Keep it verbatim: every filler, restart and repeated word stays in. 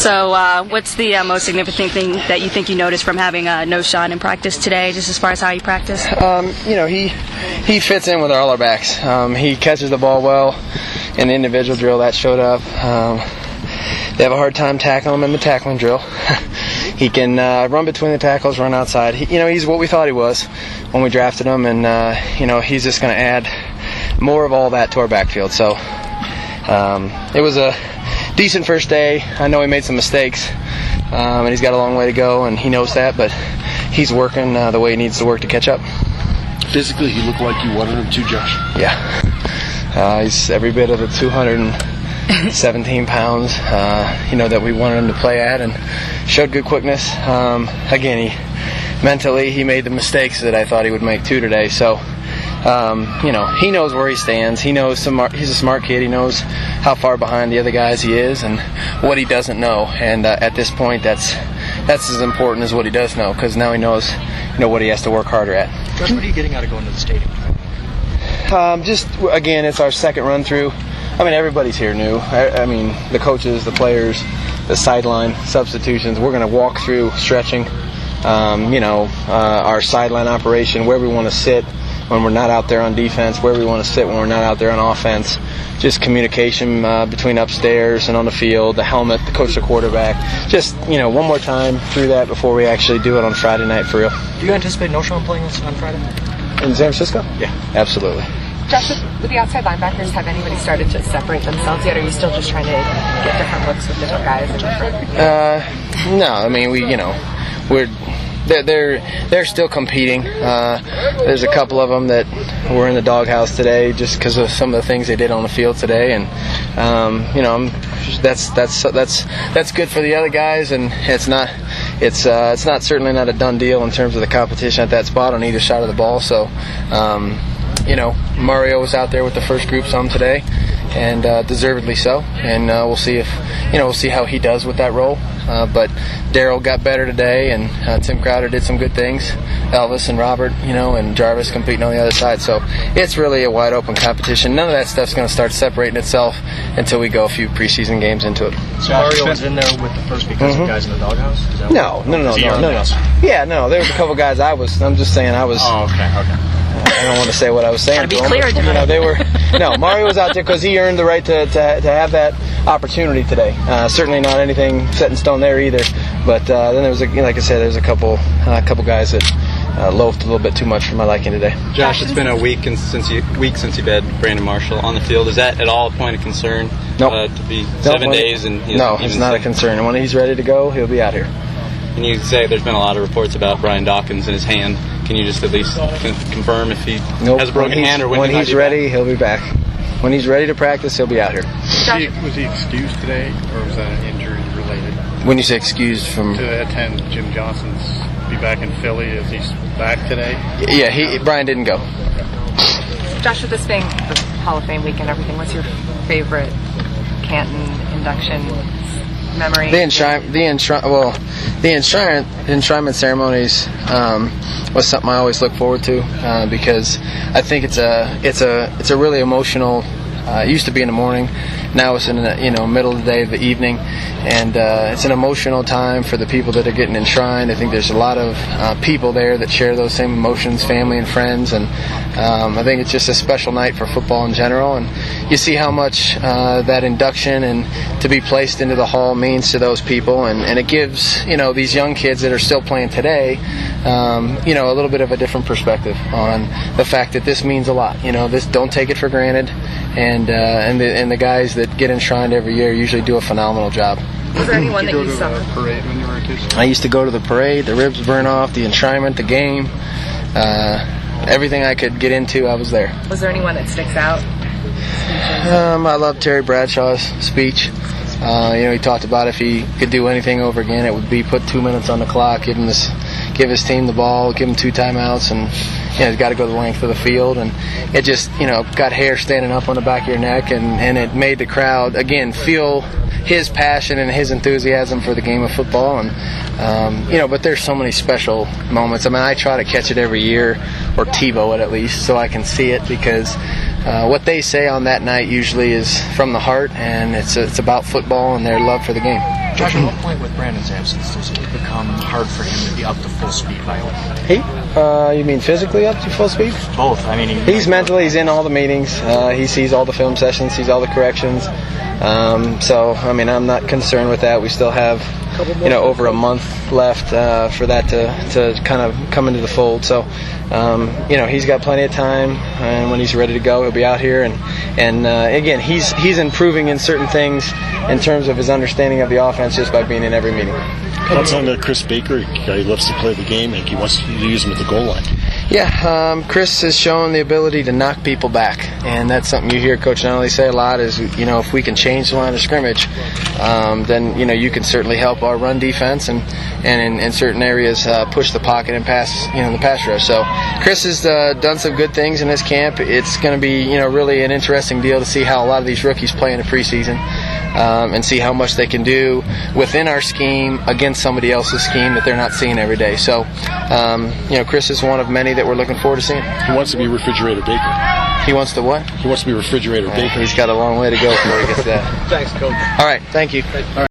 So uh, what's the uh, most significant thing that you think you noticed from having uh, no Sean in practice today, just as far as how you practice? Um, you know, he he fits in with all our backs. Um, he catches the ball well. In the individual drill, that showed up. Um, they have a hard time tackling him in the tackling drill. He can uh, run between the tackles, run outside. He, you know, he's what we thought he was when we drafted him, and uh, you know, he's just going to add more of all that to our backfield. So um, it was a decent first day. I know he made some mistakes, um, and he's got a long way to go, and he knows that, but he's working uh, the way he needs to work to catch up. Physically, he looked like you wanted him to, Josh. Yeah. Uh, he's every bit of the two hundred seventeen pounds, uh, you know, that we wanted him to play at, and showed good quickness. Um, again, he mentally he made the mistakes that I thought he would make too today. So, um, you know, he knows where he stands. He knows some. He's a smart kid. He knows how far behind the other guys he is, and what he doesn't know. And uh, at this point, that's that's as important as what he does know, because now he knows, you know, what he has to work harder at. Josh, what are you getting out of going to the stadium? Um, just, again, it's our second run through. I mean, everybody's here new. I, I mean, the coaches, the players, the sideline substitutions. We're going to walk through stretching, um, you know, uh, our sideline operation, where we want to sit when we're not out there on defense, where we want to sit when we're not out there on offense. Just communication uh, between upstairs and on the field, the helmet, the coach, the quarterback. Just, you know, one more time through that before we actually do it on Friday night for real. Do you anticipate no Sean playing on Friday? In San Francisco? Yeah. Absolutely. Josh, with the outside linebackers, have anybody started to separate themselves yet, or are you still just trying to get different looks with different guys? In different... Uh, no, I mean, we, you know, we're they're they're, they're still competing. Uh, there's a couple of them that were in the doghouse today just because of some of the things they did on the field today, and um, you know, that's that's that's that's good for the other guys, and it's not. It's uh, it's not certainly not a done deal in terms of the competition at that spot on either side of the ball. So, um, you know, Mario was out there with the first group some today, and uh, deservedly so. And uh, we'll see if you know we'll see how he does with that role. Uh, but Daryl got better today, and uh, Tim Crowder did some good things. Elvis and Robert, you know, and Jarvis competing on the other side. So it's really a wide open competition. None of that stuff's going to start separating itself until we go a few preseason games into it. So Mario was in there with the first because mm-hmm. of guys in the doghouse? Is that no, no, no, no, no, no. Yeah, no. There was a couple guys. I was. I'm just saying I was. Oh, okay, okay. I don't want to say what I was saying. Gotta be to clear, them, but, you know, they were. No, Mario was out there because he earned the right to, to to have that opportunity today. Uh, certainly not anything set in stone there either. But uh, then there was, a, like I said, there was a couple, a uh, couple guys that uh, loafed a little bit too much for my liking today. Josh, it's been a week since you week since you've had Brandon Marshall on the field. Is that at all a point of concern? Nope. Uh, to be seven nope. days and no, it's not a concern. And when he's ready to go, he'll be out here. Can you say there's been a lot of reports about Brian Dawkins and his hand? Can you just at least con- confirm if he nope. has a broken hand or when, when he he's ready, back? He'll be back. When he's ready to practice, he'll be out here. Was he, was he excused today, or was that an injury related? When you say excused from to attend Jim Johnson's be back in Philly, is he back today? Yeah, he Brian didn't go. Josh, with this being the Hall of Fame week and everything, what's your favorite Canton induction memory? The enshrine, the enshrine, well, the enshrine, enshrinement ceremonies um, was something I always look forward to uh, because I think it's a, it's a, it's a really emotional. Uh, it used to be in the morning. Now it's in the you know middle of the day, the evening, and uh, it's an emotional time for the people that are getting enshrined. I think there's a lot of uh, people there that share those same emotions, family and friends, and um, I think it's just a special night for football in general. And you see how much uh, that induction and to be placed into the hall means to those people, and, and it gives you know these young kids that are still playing today, um, you know, a little bit of a different perspective on the fact that this means a lot. You know, this don't take it for granted, and uh, and the and the guys that get enshrined every year usually do a phenomenal job. Was there anyone that you you go saw? to the parade when you were a kid? I used to go to the parade, the ribs burn off, the enshrinement, the game, uh, everything I could get into, I was there. Was there anyone that sticks out? Um, I love Terry Bradshaw's speech. Uh, you know, he talked about if he could do anything over again, it would be put two minutes on the clock, give him this, give his team the ball, give him two timeouts, and you know, he's got to go the length of the field, and it just, you know, got hair standing up on the back of your neck, and, and it made the crowd, again, feel his passion and his enthusiasm for the game of football. And um, you know, but there's so many special moments. I mean, I try to catch it every year, or TiVo it at least, so I can see it, because uh, what they say on that night usually is from the heart, and it's it's about football and their love for the game. Josh, at what point with Brandon's absence does it become hard for him to be up to full speed by all? He? Uh, you mean physically up to full speed? Both. I mean, he, he's mentally, he's in all the meetings. Uh, he sees all the film sessions, sees all the corrections. Um, so, I mean, I'm not concerned with that. We still have, you know, over a month left uh, for that to, to kind of come into the fold. So, um, you know, he's got plenty of time, and when he's ready to go, he'll be out here. And, and uh, again, he's he's improving in certain things in terms of his understanding of the offense just by being in every meeting. That's on to Chris Baker. He loves to play the game, and he wants to use him at the goal line. Yeah, um, Chris has shown the ability to knock people back, and that's something you hear Coach Nunley say a lot is, you know, if we can change the line of scrimmage, um, then, you know, you can certainly help our run defense and, and in, in certain areas uh, push the pocket and pass, you know, the pass rush. So Chris has uh, done some good things in this camp. It's going to be, you know, really an interesting deal to see how a lot of these rookies play in the preseason. Um, and see how much they can do within our scheme against somebody else's scheme that they're not seeing every day. So, um, you know, Chris is one of many that we're looking forward to seeing. He wants to be Refrigerator Baker. He wants to what? He wants to be Refrigerator Uh, Baker. he's got a long way to go before he gets that. Thanks, Coach. All right, thank you. All right.